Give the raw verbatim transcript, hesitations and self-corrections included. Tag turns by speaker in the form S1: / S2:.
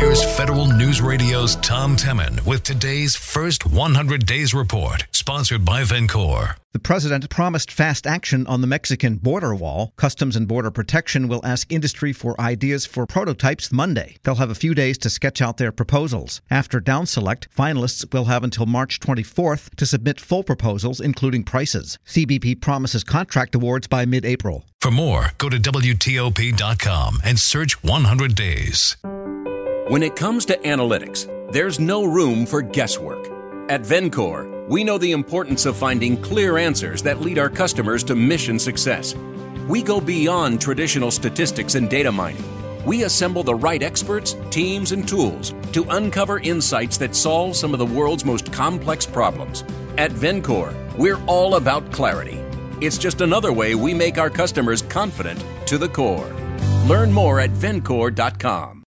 S1: Here's Federal News Radio's Tom Temin with today's first one hundred Days Report, sponsored by Vencor.
S2: The president promised fast action on the Mexican border wall. Customs and Border Protection will ask industry for ideas for prototypes Monday. They'll have a few days to sketch out their proposals. After down select, finalists will have until March twenty-fourth to submit full proposals, including prices. C B P promises contract awards by mid-April.
S1: For more, go to W T O P dot com and search one hundred days.
S3: When it comes to analytics, there's no room for guesswork. At Vencor, we know the importance of finding clear answers that lead our customers to mission success. We go beyond traditional statistics and data mining. We assemble the right experts, teams, and tools to uncover insights that solve some of the world's most complex problems. At Vencor, we're all about clarity. It's just another way we make our customers confident to the core. Learn more at Vencor dot com.